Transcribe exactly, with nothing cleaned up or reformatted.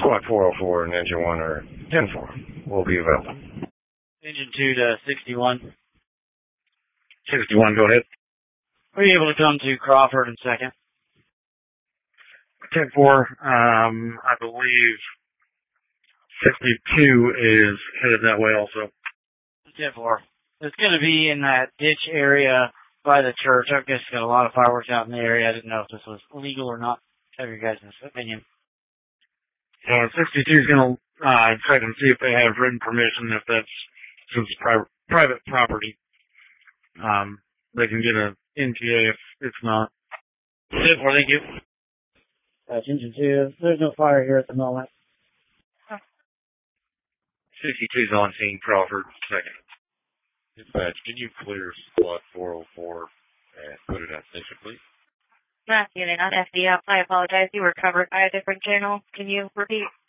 Squad four oh four and Engine one or ten four will be available. Engine two to sixty-one. sixty-one, go ahead. Are you able to come to Crawford in second? ten four, um, I believe sixty-two is headed that way also. ten four. It's going to be in that ditch area by the church. I guess got a lot of fireworks out in the area. I didn't know if this was legal or not. Have your guys' opinion. Uh, sixty-two is going to uh, check and see if they have written permission, if that's, since it's pri- private property. Um, they can get an N T A if it's not. ten four, thank you. That's engine two. There's no fire here at the moment. sixty-two's on scene, Crawford, second. Dispatch, can you clear Squad four oh four and put it at station, please? Not getting on F D L. I apologize. You were covered by a different channel. Can you repeat?